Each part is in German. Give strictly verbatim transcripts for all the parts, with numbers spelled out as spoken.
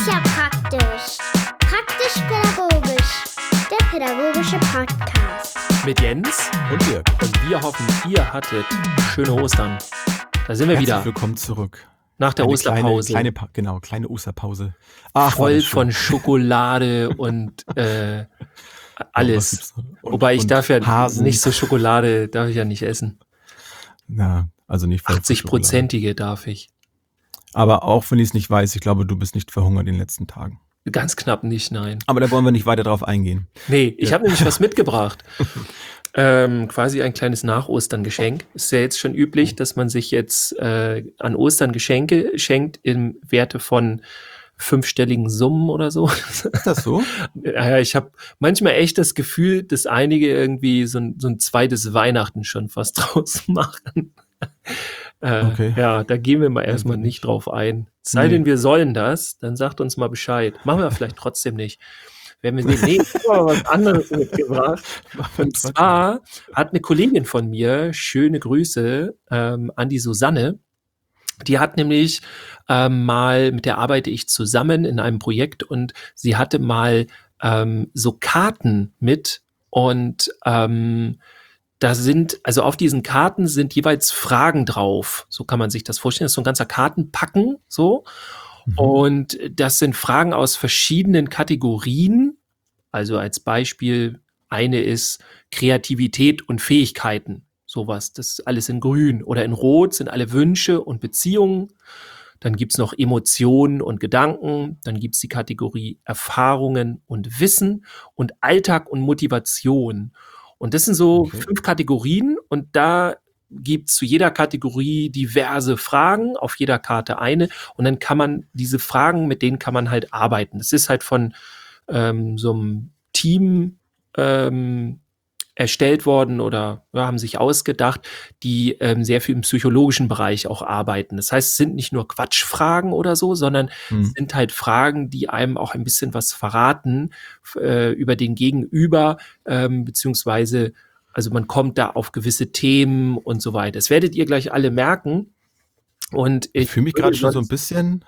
ist ja praktisch. Praktisch-pädagogisch. Der pädagogische Podcast. Mit Jens und Dirk. Und wir hoffen, ihr hattet schöne Ostern. Da sind wir Herzlich wieder. Willkommen zurück. Nach der Eine Osterpause. Kleine, kleine, genau, kleine Osterpause. Ach, voll von Schokolade und äh, alles. Und, Wobei ich darf ja Hasen. nicht so Schokolade, darf ich ja nicht essen. Na, also nicht voll achtzig-prozentige darf ich. Aber auch wenn ich es nicht weiß, ich glaube, du bist nicht verhungert in den letzten Tagen. Ganz knapp nicht, nein. Aber da wollen wir nicht weiter drauf eingehen. Nee, ich Ja. habe nämlich was mitgebracht. Ähm, quasi ein kleines Nach-Ostern-Geschenk. Ist ja jetzt schon üblich, dass man sich jetzt äh, an Ostern Geschenke schenkt im Werte von fünfstelligen Summen oder so. Ist das so? Ja, ich habe manchmal echt das Gefühl, dass einige irgendwie so ein, so ein zweites Weihnachten schon fast draus machen. äh, Okay. Ja, da gehen wir mal erstmal nicht. nicht drauf ein. Sei Nee. denn, wir sollen das, dann sagt uns mal Bescheid. Machen wir vielleicht trotzdem nicht. Wenn wir sehen, nee, ich habe aber was anderes mitgebracht. Und zwar hat eine Kollegin von mir, schöne Grüße ähm, an die Susanne, die hat nämlich ähm, mal, mit der arbeite ich zusammen in einem Projekt und sie hatte mal ähm, so Karten mit und ähm, da sind, also auf diesen Karten sind jeweils Fragen drauf. So kann man sich das vorstellen. Das ist so ein ganzer Kartenpacken, so. Mhm. Und das sind Fragen aus verschiedenen Kategorien. Also als Beispiel, eine ist Kreativität und Fähigkeiten. Sowas, das ist alles in grün. Oder in rot sind alle Wünsche und Beziehungen. Dann gibt's noch Emotionen und Gedanken. Dann gibt's die Kategorie Erfahrungen und Wissen und Alltag und Motivation. Und das sind so Okay. fünf Kategorien und da gibt's zu jeder Kategorie diverse Fragen, auf jeder Karte eine. Und dann kann man diese Fragen, mit denen kann man halt arbeiten. Das ist halt von ähm, so einem Team ähm, erstellt worden oder ja, haben sich ausgedacht, die ähm, sehr viel im psychologischen Bereich auch arbeiten. Das heißt, es sind nicht nur Quatschfragen oder so, sondern Hm. es sind halt Fragen, die einem auch ein bisschen was verraten äh, über den Gegenüber, ähm, beziehungsweise, also man kommt da auf gewisse Themen und so weiter. Das werdet ihr gleich alle merken. Und Ich fühle mich gerade schon so ein sonst- bisschen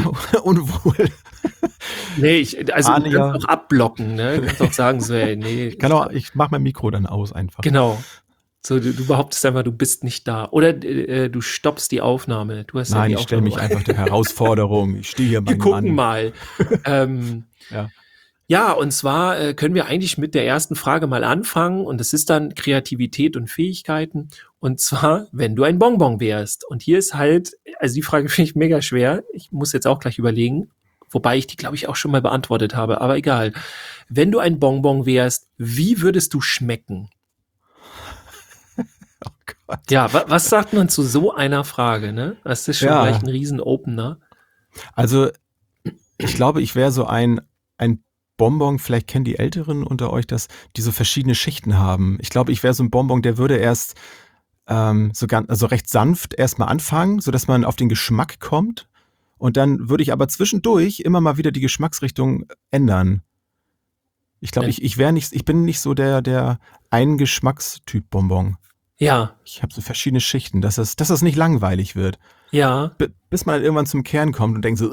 unwohl. Nee, ich, also du Anja. kannst auch abblocken, ne? Du kannst auch sagen, so, ey, nee. Ich kann auch, ich mache mein Mikro dann aus einfach. Genau. So, du, du behauptest einfach, du bist nicht da. Oder äh, du stoppst die Aufnahme. Du hast Nein, ja die ich stelle mich Aufnahme. einfach der Herausforderung. Ich stehe hier Wir meinem gucken Mann. mal. ähm, Ja. ja, und zwar äh, können wir eigentlich mit der ersten Frage mal anfangen. Und das ist dann Kreativität und Fähigkeiten. Und zwar, wenn du ein Bonbon wärst. Und hier ist halt, also die Frage finde ich mega schwer. Ich muss jetzt auch gleich überlegen. Wobei ich die, glaube ich, auch schon mal beantwortet habe. Aber egal. Wenn du ein Bonbon wärst, wie würdest du schmecken? Oh Gott. Ja, wa was sagt man zu so einer Frage, ne? Das ist schon Ja. gleich ein Riesen-Opener. Also, ich glaube, ich wäre so ein, ein Bonbon, vielleicht kennen die Älteren unter euch das, die so verschiedene Schichten haben. Ich glaube, ich wäre so ein Bonbon, der würde erst ähm, so ganz, also recht sanft erstmal anfangen, sodass man auf den Geschmack kommt. Und dann würde ich aber zwischendurch immer mal wieder die Geschmacksrichtung ändern. Ich glaube, Ja. ich, ich wäre nicht, ich bin nicht so der, der ein Geschmackstyp Bonbon. Ja, Ich habe so verschiedene Schichten, dass das, dass das nicht langweilig wird. ja. B bis man dann irgendwann zum Kern kommt und denkt so,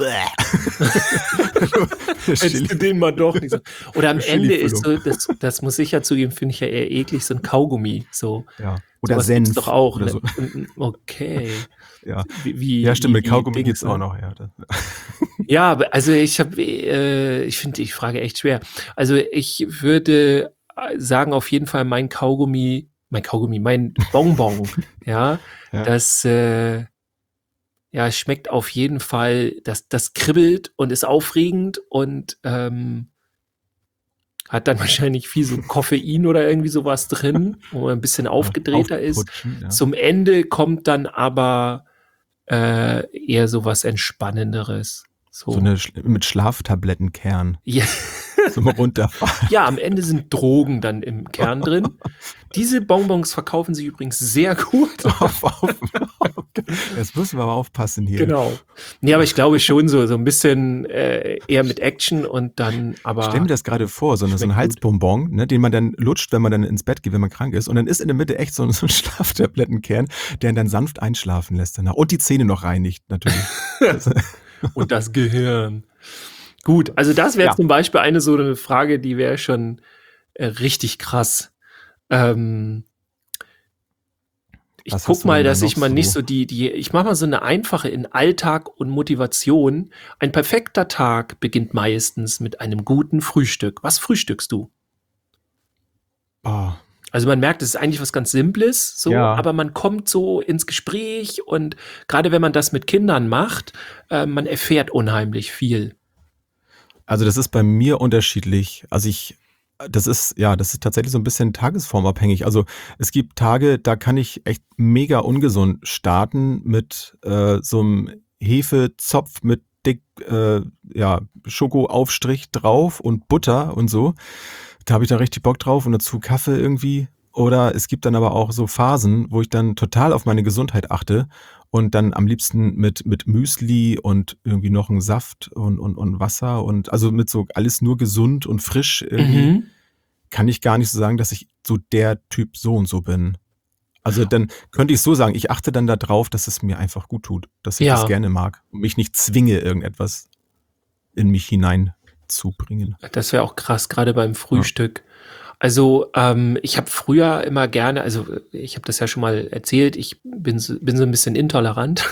Hättest du den mal doch nicht so. Oder am Ende ist so, Chili-Füllung. das, das muss ich ja zugeben, finde ich ja eher eklig, so ein Kaugummi. So. Ja. Oder Sowas gibt's Senf. doch auch. Oder Ne? so. Okay. Ja. Wie, wie, Ja, stimmt, wie mit die Kaugummi Dings, geht's ne? auch noch. Ja, das, Ja, aber also ich habe, äh, ich finde die Frage echt schwer. Also ich würde äh, sagen, auf jeden Fall mein Kaugummi, mein Kaugummi, mein Bonbon, ja, Ja. das, äh, ja, es schmeckt auf jeden Fall, das, das kribbelt und ist aufregend und ähm, hat dann wahrscheinlich viel so Koffein oder irgendwie sowas drin, wo man ein bisschen aufgedrehter ist. Aufputschen, ja. Zum Ende kommt dann aber äh, eher so was Entspannenderes. So, So eine Sch mit Schlaftablettenkern ja. zum Runterfahren. Ja, am Ende sind Drogen dann im Kern drin. Diese Bonbons verkaufen sich übrigens sehr gut. auf, auf, auf. Jetzt müssen wir aber aufpassen hier. Genau. Nee, aber ich glaube schon so, so ein bisschen äh, eher mit Action und dann aber. Ich stell mir das gerade vor, so, eine, so ein Schmeckt Halsbonbon, ne, den man dann lutscht, wenn man dann ins Bett geht, wenn man krank ist. Und dann ist in der Mitte echt so ein, so ein Schlaftablettenkern, der ihn dann sanft einschlafen lässt danach. Und die Zähne noch reinigt, natürlich. Und das Gehirn. Gut, also das wäre Ja. zum Beispiel eine so eine Frage, die wäre schon äh, richtig krass. Ähm, ich Was hast guck du mal, denn da dass ich noch mal nicht so? so die, die, ich mache mal so eine einfache in Alltag und Motivation. Ein perfekter Tag beginnt meistens mit einem guten Frühstück. Was frühstückst du? Oh, Also man merkt, es ist eigentlich was ganz Simples, so, Ja. aber man kommt so ins Gespräch und gerade wenn man das mit Kindern macht, äh, man erfährt unheimlich viel. Also das ist bei mir unterschiedlich. Also ich, das ist, ja, das ist tatsächlich so ein bisschen tagesformabhängig. Also es gibt Tage, da kann ich echt mega ungesund starten mit äh, so einem Hefezopf mit dick, äh, ja, Schokoaufstrich drauf und Butter und so. Da habe ich da richtig Bock drauf und dazu Kaffee irgendwie. Oder es gibt dann aber auch so Phasen, wo ich dann total auf meine Gesundheit achte und dann am liebsten mit, mit Müsli und irgendwie noch einen Saft und, und, und Wasser und also mit so alles nur gesund und frisch irgendwie, Mhm. kann ich gar nicht so sagen, dass ich so der Typ so und so bin. Also dann könnte ich so sagen, ich achte dann darauf, dass es mir einfach gut tut, dass ich das Ja, gerne mag und mich nicht zwinge, irgendetwas in mich hineinzubringen. das wäre auch krass, gerade beim Ja. Frühstück. Also ähm, ich habe früher immer gerne, also ich habe das ja schon mal erzählt, ich bin so, bin so ein bisschen intolerant.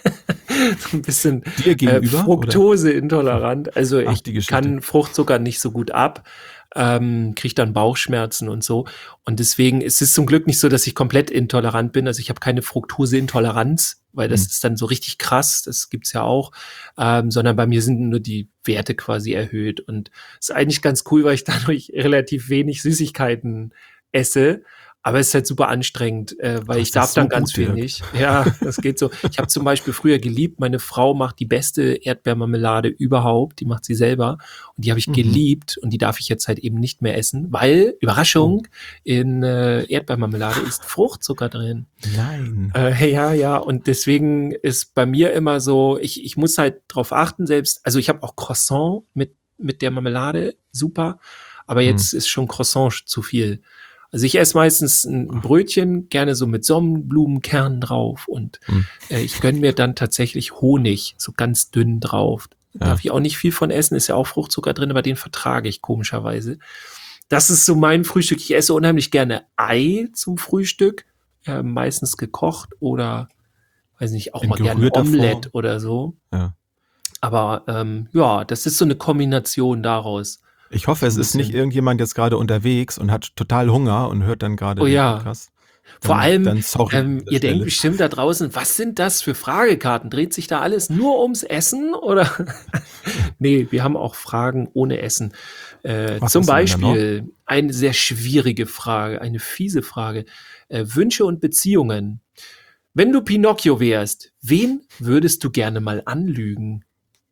So ein bisschen Dir äh, gegenüber oder? Fructose-intolerant. Also Ach, ich die Geschichte. kann Fruchtzucker nicht so gut ab, ähm, kriege dann Bauchschmerzen und so. Und deswegen ist es zum Glück nicht so, dass ich komplett intolerant bin. Also ich habe keine Fructose-Intoleranz, weil das Hm. ist dann so richtig krass, das gibt's ja auch. Ähm, sondern bei mir sind nur die Werte quasi erhöht. Und ist eigentlich ganz cool, weil ich dadurch relativ wenig Süßigkeiten esse. Aber es ist halt super anstrengend, äh, weil Ach, ich ist darf das so dann ganz gut, viel Dirk? nicht. Ja, das geht so. Ich habe zum Beispiel früher geliebt, meine Frau macht die beste Erdbeermarmelade überhaupt, die macht sie selber und die habe ich Mhm. geliebt und die darf ich jetzt halt eben nicht mehr essen, weil, Oh, Überraschung, in äh, Erdbeermarmelade ist Fruchtzucker drin. nein. Äh, ja, ja, und deswegen ist bei mir immer so, ich, ich muss halt drauf achten, selbst, also ich habe auch Croissant mit, mit der Marmelade, super, aber Hm. jetzt ist schon Croissant zu viel. Also ich esse meistens ein Ach, Brötchen, gerne so mit Sonnenblumenkernen drauf und hm. äh, ich gönne mir dann tatsächlich Honig, so ganz dünn drauf. Da Ja. darf ich auch nicht viel von essen, ist ja auch Fruchtzucker drin, aber den vertrage ich komischerweise. Das ist so mein Frühstück. Ich esse unheimlich gerne Ei zum Frühstück, äh, meistens gekocht oder, weiß nicht, auch In mal gerne gerührter Omelette Form. oder so. Ja. Aber ähm, ja, das ist so eine Kombination daraus. Ich hoffe, So es ein ist nicht bisschen. irgendjemand jetzt gerade unterwegs und hat total Hunger und hört dann gerade Oh den ja. Podcast. Vor Dann, allem, dann sorry an ähm, der ihr denkt Stelle. bestimmt da draußen, was sind das für Fragekarten? Dreht sich da alles nur ums Essen oder? Nee, wir haben auch Fragen ohne Essen. Äh, Was zum hast du denn da noch? Beispiel eine sehr schwierige Frage, eine fiese Frage. Äh, Wünsche und Beziehungen. Wenn du Pinocchio wärst, wen würdest du gerne mal anlügen?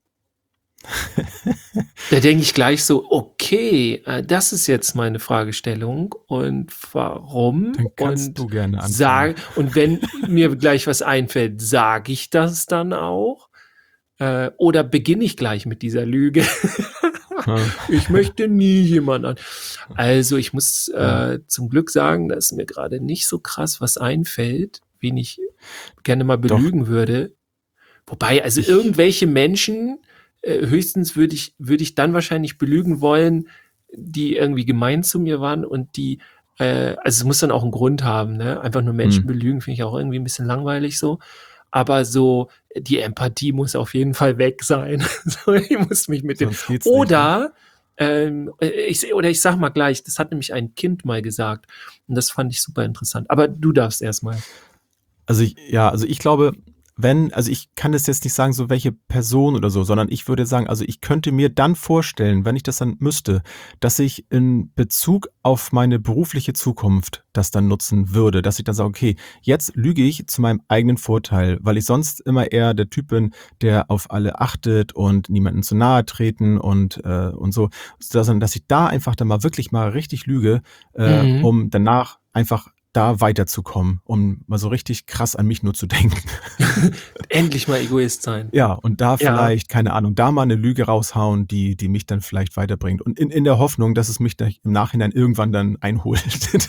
Da denke ich gleich so, okay, äh, das ist jetzt meine Fragestellung und warum? Dann kannst Und du gerne anfangen. sag, und wenn mir gleich was einfällt, sage ich das dann auch? Äh, oder beginne ich gleich mit dieser Lüge? Ja. Ich möchte nie jemanden an. Also ich muss Ja. äh, zum Glück sagen, dass mir gerade nicht so krass was einfällt, wen ich gerne mal Doch, belügen würde. Wobei, also ich, irgendwelche Menschen, äh, höchstens würde ich, würde ich dann wahrscheinlich belügen wollen, die irgendwie gemein zu mir waren und die, äh, also es muss dann auch einen Grund haben, ne? Einfach nur Menschen hm, belügen, finde ich auch irgendwie ein bisschen langweilig so. Aber so, die Empathie muss auf jeden Fall weg sein. So, ich muss mich mit dem. sonst geht's nicht, ne? Oder, ähm, ich, oder ich sag mal gleich, das hat nämlich ein Kind mal gesagt. Und das fand ich super interessant. Aber du darfst erstmal. Also ich, ja, also ich glaube, wenn, also ich kann das jetzt nicht sagen, so welche Person oder so, sondern ich würde sagen, also ich könnte mir dann vorstellen, wenn ich das dann müsste, dass ich in Bezug auf meine berufliche Zukunft das dann nutzen würde, dass ich dann sage, okay, jetzt lüge ich zu meinem eigenen Vorteil, weil ich sonst immer eher der Typ bin, der auf alle achtet und niemanden zu nahe treten und, äh, und so, dass, dass ich da einfach dann mal wirklich mal richtig lüge, äh, Mhm. um danach einfach da weiterzukommen, um mal so richtig krass an mich nur zu denken. Endlich mal Egoist sein. Ja, und da Ja. vielleicht, keine Ahnung, da mal eine Lüge raushauen, die, die mich dann vielleicht weiterbringt. Und in, in der Hoffnung, dass es mich dann im Nachhinein irgendwann dann einholt.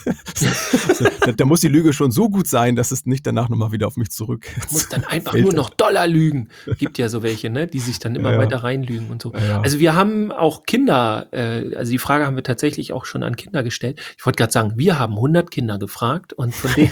so, da, da muss die Lüge schon so gut sein, dass es nicht danach nochmal wieder auf mich zurück. Muss dann einfach fällt. nur noch Dollar lügen. Gibt ja so welche, ne, die sich dann immer Ja, ja. weiter reinlügen und so. Ja. Also wir haben auch Kinder, äh, also die Frage haben wir tatsächlich auch schon an Kinder gestellt. Ich wollte gerade sagen, wir haben hundert Kinder gefragt und von denen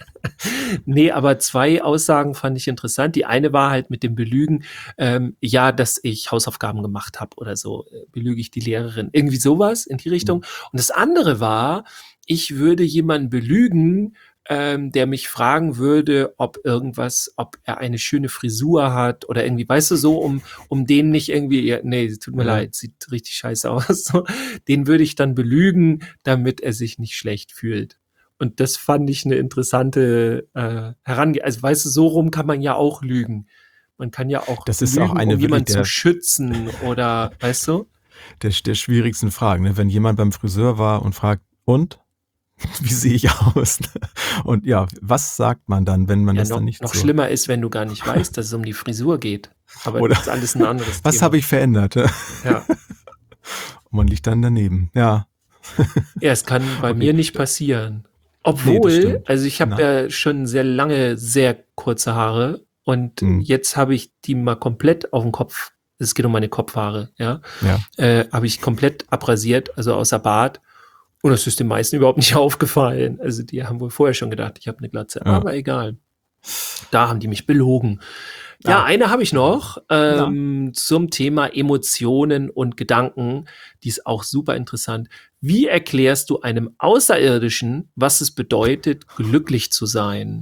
nee, aber zwei Aussagen fand ich interessant. Die eine war halt mit dem Belügen, ähm, ja, dass ich Hausaufgaben gemacht habe oder so, äh, belüge ich die Lehrerin. Irgendwie sowas in die Richtung. Und das andere war, ich würde jemanden belügen, ähm, der mich fragen würde, ob irgendwas, ob er eine schöne Frisur hat oder irgendwie, weißt du, so, um, um den nicht irgendwie, ja, nee, tut mir Ja. leid, sieht richtig scheiße aus. So, den würde ich dann belügen, damit er sich nicht schlecht fühlt. Und das fand ich eine interessante äh, Herange... Also, weißt du, so rum kann man ja auch lügen. Man kann ja auch Das ist lügen, auch eine um jemanden wirklich zu der- schützen oder, weißt du? Der, der schwierigsten Fragen, ne? Wenn jemand beim Friseur war und fragt, und? Wie sehe ich aus? Und ja, was sagt man dann, wenn man Ja, das noch, dann nicht noch so... schlimmer ist, wenn du gar nicht weißt, dass es um die Frisur geht. Aber Oder- das ist alles ein anderes Was Thema. habe ich verändert? Und Ja. man liegt dann daneben. Ja. ja, es kann bei Okay. mir nicht passieren. Nee, Obwohl, das stimmt. also ich habe Na. ja schon sehr lange, sehr kurze Haare und Hm. jetzt habe ich die mal komplett auf den Kopf, es geht um meine Kopfhaare, ja, Ja. äh, habe ich komplett abrasiert, also außer Bart. Und das ist den meisten überhaupt nicht aufgefallen. Also die haben wohl vorher schon gedacht, ich habe eine Glatze, Ja. aber egal. Da haben die mich belogen. Ja, Ah. eine habe ich noch ähm, zum Thema Emotionen und Gedanken. Die ist auch super interessant. Wie erklärst du einem Außerirdischen, was es bedeutet, glücklich zu sein?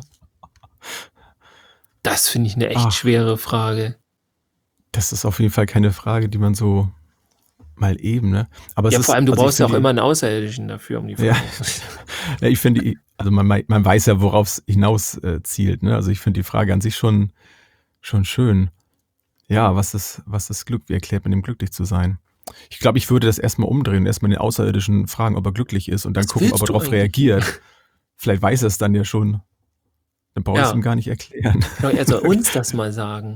Das finde ich eine echt Ach. schwere Frage. Das ist auf jeden Fall keine Frage, die man so mal eben, ne? Aber es Ja, ist, vor allem, du also ich brauchst ja auch finde- immer einen Außerirdischen dafür, um die Ja. Frage. Ja, ich finde, also man, man weiß ja, worauf es hinaus äh, zielt, ne? Also ich finde die Frage an sich schon, schon schön. Ja, was ist, was ist Glück? Wie erklärt man dem glücklich zu sein? Ich glaube, ich würde das erstmal umdrehen, erstmal den Außerirdischen fragen, ob er glücklich ist und dann Was gucken, ob willst er du darauf eigentlich? reagiert. Vielleicht weiß er es dann ja schon. Dann brauche ich es Ja. ihm gar nicht erklären. Er soll uns das mal sagen.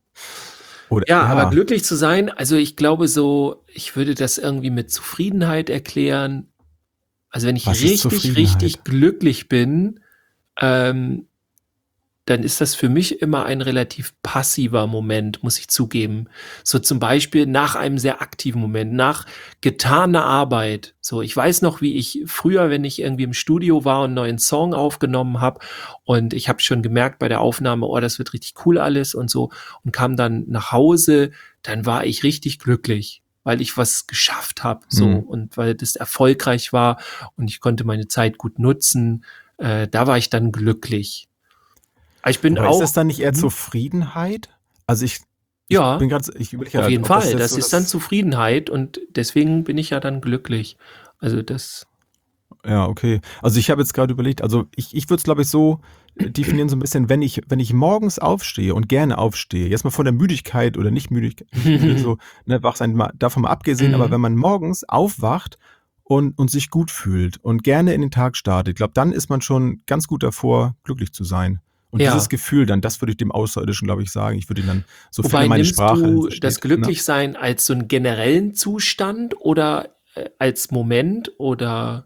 Oder, Ja, aber glücklich zu sein, also ich glaube so, ich würde das irgendwie mit Zufriedenheit erklären. Also wenn ich Was ist richtig, Zufriedenheit? richtig glücklich bin, ähm, dann ist das für mich immer ein relativ passiver Moment, muss ich zugeben. So zum Beispiel nach einem sehr aktiven Moment, nach getaner Arbeit. So, ich weiß noch, wie ich früher, wenn ich irgendwie im Studio war und einen neuen Song aufgenommen habe und ich habe schon gemerkt bei der Aufnahme, oh, das wird richtig cool alles und so und kam dann nach Hause, dann war ich richtig glücklich, weil ich was geschafft habe, so Mhm. und weil das erfolgreich war und ich konnte meine Zeit gut nutzen. Äh, da war ich dann glücklich. Aber ich bin Aber auch ist das dann nicht eher Mhm. Zufriedenheit? Also ich, Ja, ich bin gerade, ich überlege auf gerade, jeden ob das Fall. jetzt Das so ist dann Zufriedenheit und deswegen bin ich ja dann glücklich. Also das, Ja, okay. Also ich habe jetzt gerade überlegt, also ich, ich würde es, glaube ich, so äh, definieren, so ein bisschen, wenn ich, wenn ich morgens aufstehe und gerne aufstehe, jetzt mal von der Müdigkeit oder nicht Müdigkeit, so, ne, wach sein, mal, davon mal abgesehen, Mhm. aber wenn man morgens aufwacht und, und sich gut fühlt und gerne in den Tag startet, ich glaube, dann ist man schon ganz gut davor, glücklich zu sein. Und Ja. dieses Gefühl dann, das würde ich dem Außerirdischen, glaube ich, sagen. Ich würde ihn dann, so Wobei viel meine nimmst Sprache du versteht, das ne? Glücklichsein als so einen generellen Zustand oder äh, als Moment oder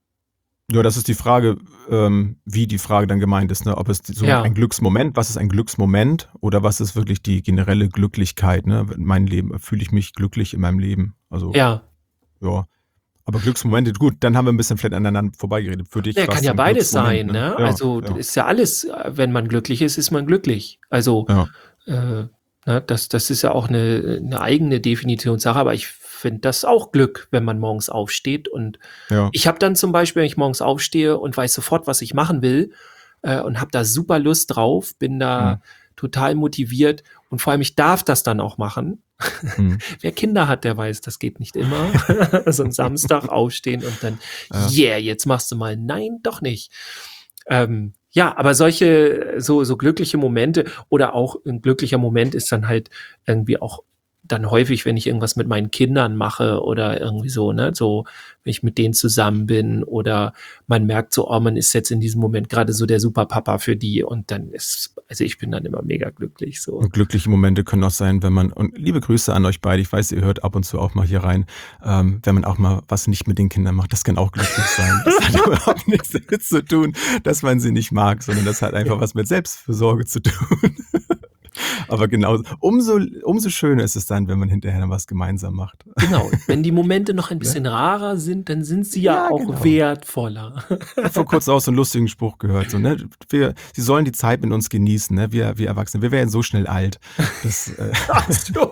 Ja, das ist die Frage, ähm, wie die Frage dann gemeint ist, ne? Ob es so Ja. ein Glücksmoment, was ist ein Glücksmoment oder was ist wirklich die generelle Glücklichkeit, ne? In meinem Leben, fühle ich mich glücklich in meinem Leben? Also, ja. ja. Aber Glücksmomente, gut, dann haben wir ein bisschen vielleicht aneinander vorbeigeredet. Für dich Ja, war's kann ja ein beides sein, Glücksmoment, ne? Ja, Also ja, ist ja alles, äh, wenn man glücklich ist, ist man glücklich. Also ja. äh, ne, das, das ist ja auch eine, eine eigene Definitionssache, aber ich finde das auch Glück, wenn man morgens aufsteht. Und ja. ich habe dann zum Beispiel, wenn ich morgens aufstehe und weiß sofort, was ich machen will äh, und habe da super Lust drauf, bin da Hm. total motiviert und vor allem, ich darf das dann auch machen. Hm. Wer Kinder hat, der weiß, das geht nicht immer. So ein Samstag aufstehen und dann, Ja. yeah, jetzt machst du mal. Nein, doch nicht. Ähm, ja, aber solche, so, so glückliche Momente oder auch ein glücklicher Moment ist dann halt irgendwie auch dann häufig, wenn ich irgendwas mit meinen Kindern mache oder irgendwie so, ne, so, wenn ich mit denen zusammen bin oder man merkt so, oh, man ist jetzt in diesem Moment gerade so der Superpapa für die und dann ist, also ich bin dann immer mega glücklich, so. Und glückliche Momente können auch sein, wenn man, und liebe Grüße an euch beide, ich weiß, ihr hört ab und zu auch mal hier rein, ähm, wenn man auch mal was nicht mit den Kindern macht, das kann auch glücklich sein. Das hat überhaupt nichts damit zu tun, dass man sie nicht mag, sondern das hat einfach was mit Selbstfürsorge zu tun. Aber genau, umso, umso schöner ist es dann, wenn man hinterher noch was gemeinsam macht. Genau, wenn die Momente noch ein bisschen rarer sind, dann sind sie ja, Ja, auch genau. wertvoller. Ich habe vor kurzem auch so einen lustigen Spruch gehört, so, ne? Wir, sie sollen die Zeit mit uns genießen, ne? Wir, wir Erwachsene, wir werden so schnell alt. Das, äh, Ach so.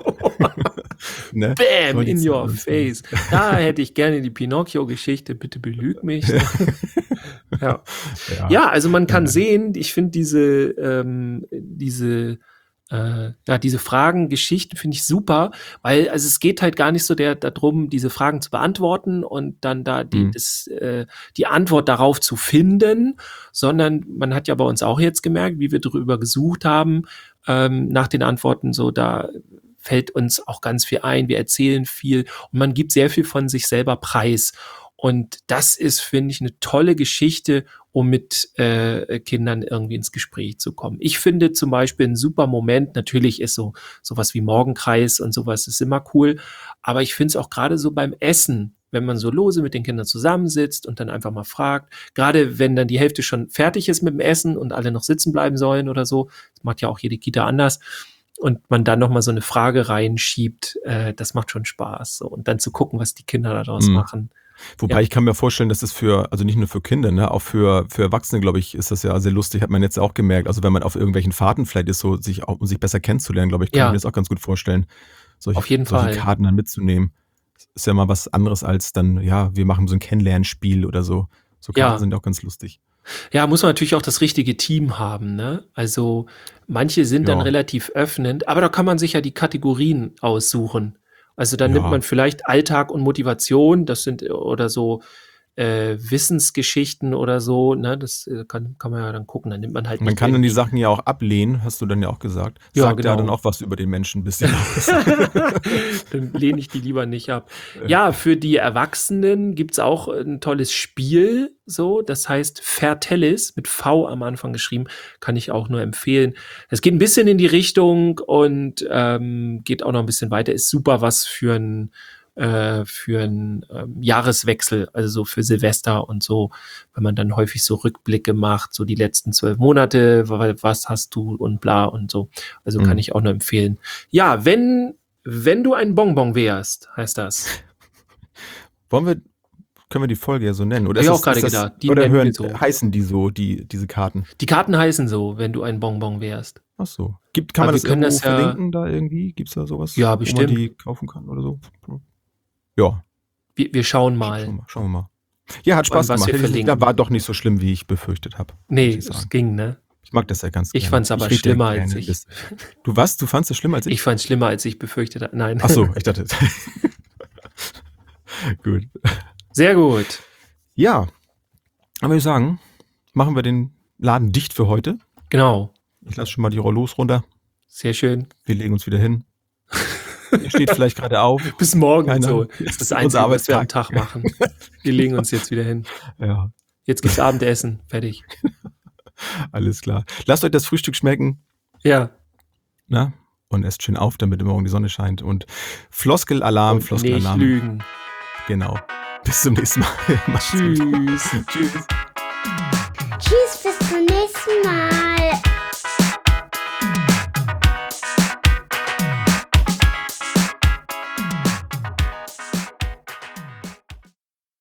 ne? Bam, Sollen die in Zeit your mit uns face. Da hätte ich gerne die Pinocchio-Geschichte, bitte belüg mich. Ja. Ja. Ja, also man kann Ja. sehen, ich finde diese, ähm, diese, äh, ja, diese Fragen, Geschichten finde ich super, weil also es geht halt gar nicht so der darum, diese Fragen zu beantworten und dann da die, Mhm. das, äh, die Antwort darauf zu finden, sondern man hat ja bei uns auch jetzt gemerkt, wie wir darüber gesucht haben, ähm, nach den Antworten so, da fällt uns auch ganz viel ein, wir erzählen viel und man gibt sehr viel von sich selber preis. Und das ist, finde ich, eine tolle Geschichte, um mit äh, Kindern irgendwie ins Gespräch zu kommen. Ich finde zum Beispiel ein super Moment, natürlich ist so sowas wie Morgenkreis und sowas ist immer cool, aber ich finde es auch gerade so beim Essen, wenn man so lose mit den Kindern zusammensitzt und dann einfach mal fragt, gerade wenn dann die Hälfte schon fertig ist mit dem Essen und alle noch sitzen bleiben sollen oder so, das macht ja auch jede Kita anders, und man dann nochmal so eine Frage reinschiebt, äh, das macht schon Spaß. So. Und dann zu gucken, was die Kinder daraus Mhm. machen. Wobei Ja. ich kann mir vorstellen, dass es für, also nicht nur für Kinder, ne, auch für, für Erwachsene, glaube ich, ist das ja sehr lustig, hat man jetzt auch gemerkt. Also wenn man auf irgendwelchen Fahrten vielleicht ist, so sich auch, um sich besser kennenzulernen, glaube ich, kann Ja. ich mir das auch ganz gut vorstellen, solche, Auf jeden solche Fall. Karten dann mitzunehmen. Das ist ja mal was anderes als dann, ja, wir machen so ein Kennenlernspiel oder so. So Karten Ja. sind auch ganz lustig. Ja, muss man natürlich auch das richtige Team haben, ne? Also manche sind dann Ja. relativ öffnend, aber da kann man sich ja die Kategorien aussuchen. Also dann Ja. nimmt man vielleicht Alltag und Motivation, das sind äh, oder so äh, Wissensgeschichten oder so, ne? Das äh, kann, kann man ja dann gucken. Dann nimmt man halt Man nicht kann dann die irgendwie- Sachen ja auch ablehnen, hast du dann ja auch gesagt. Ja, Sagt ja genau. dann auch was über den Menschen ein bisschen aus. Dann lehne ich die lieber nicht ab. Ja, für die Erwachsenen gibt's auch ein tolles Spiel, so, das heißt Vertellis, mit V am Anfang geschrieben, kann ich auch nur empfehlen. Es geht ein bisschen in die Richtung und ähm, geht auch noch ein bisschen weiter, ist super was für ein äh, für einen ähm, Jahreswechsel, also so für Silvester und so, wenn man dann häufig so Rückblicke macht, so die letzten zwölf Monate, wa- was hast du und bla und so. Also kann Mhm. ich auch nur empfehlen. Ja, wenn, wenn du ein Bonbon wärst, heißt das. Wollen wir, können wir die Folge ja so nennen? Oder Hab ich ist auch das- gerade ist das- gedacht. Die oder nennen hören, wir so. heißen die so, die, diese Karten? Die Karten heißen so, wenn du ein Bonbon wärst. Ach so. Gibt, kann Aber man wir das können irgendwo das ja- verlinken da irgendwie? Gibt's da sowas? Ja, Wo bestimmt. man die kaufen kann oder so? Ja, Wir, wir schauen schauen mal. wir, schauen wir mal. Ja, hat Spaß Was wir gemacht. verlinken. Da war doch nicht so schlimm, wie ich befürchtet habe. Nee, muss ich es sagen. ging, ne? Ich mag das ja ganz Ich gerne. fand's aber rede ja schlimmer als gerne ich. das- Du was? Du fandst es schlimmer als ich? Ich fand es schlimmer, als ich befürchtet habe. Nein. Ach so, ich dachte. Gut. Sehr gut. Ja, dann würde ich sagen, machen wir den Laden dicht für heute. Genau. Ich lasse schon mal die Rollos runter. Sehr schön. Wir legen uns wieder hin. Ihr steht vielleicht gerade auf. Bis morgen Keine so. Ahnung. Das ist das Unser Einzige, was wir am Arbeitstag. Tag machen. Wir legen uns jetzt wieder hin. Ja, Jetzt gibt's Abendessen. Fertig. alles klar. Lasst euch das Frühstück schmecken. Ja. Na? Und esst schön auf, damit morgen die Sonne scheint. Und Floskelalarm, Und nicht Floskelalarm. lügen. Genau. Bis zum nächsten Mal. Macht's gut. Tschüss. Tschüss. Tschüss, bis zum nächsten Mal.